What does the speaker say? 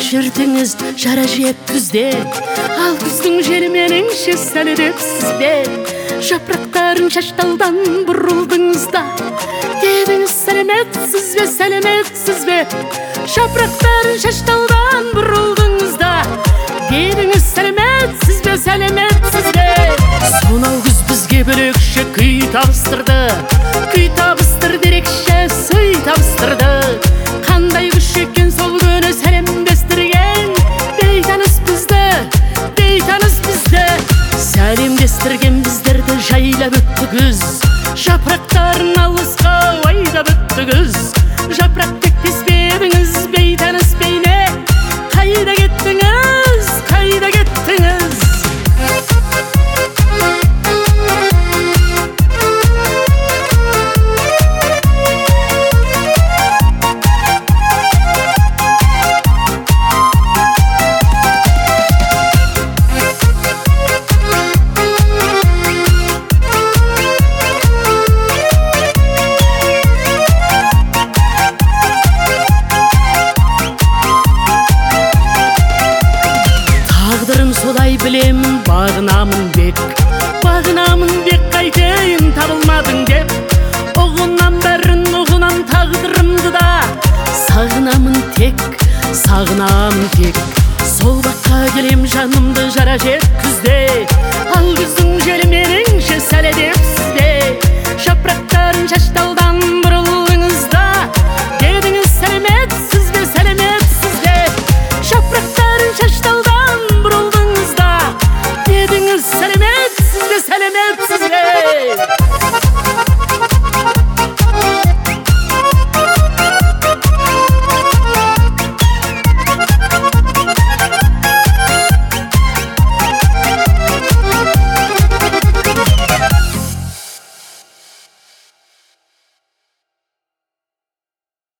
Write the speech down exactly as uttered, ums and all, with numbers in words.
жүрдіңіз жара жеп күзде, ал күздің желі меніңше сәл едепсіз бе? Жапырақтарын шашталдан бұрылдыңыз да, дедіңіз сәлеметсіз бе, сәлеметсіз бе? Жапырақтарын шашталдан бұрылдыңыз да, дедіңіз сәлеметсіз бе, сәлеметсіз бе? Сонау күз бізге бөлекше күй табыстырды, күй табыстыр дерекше сый табыстырды. Қандай күш екен сол күні сәлемдестірген, бейтаныс бізді, бейтаныс бізді. Сәлемдестірген біздерді жайлап өтті күз, жапырақтарын алысқа айдап өтті күз. Жапырақ тектес пе едіңіз, бейтаныс бейне, қайда кеттіңіз, қайда кеттіңіз? Солай білемін, бағынамын бек, бағынамын бек, қайтейін табылмадың деп. Оғынан бәрін, оғынан тағдырымды да, сағынамын тек, сағынамын тек. Сол баққа келем жанымды жара жеп күзде, ал күздің желі меніңше сәл едепсіз бе? Жапырақтарын шашталды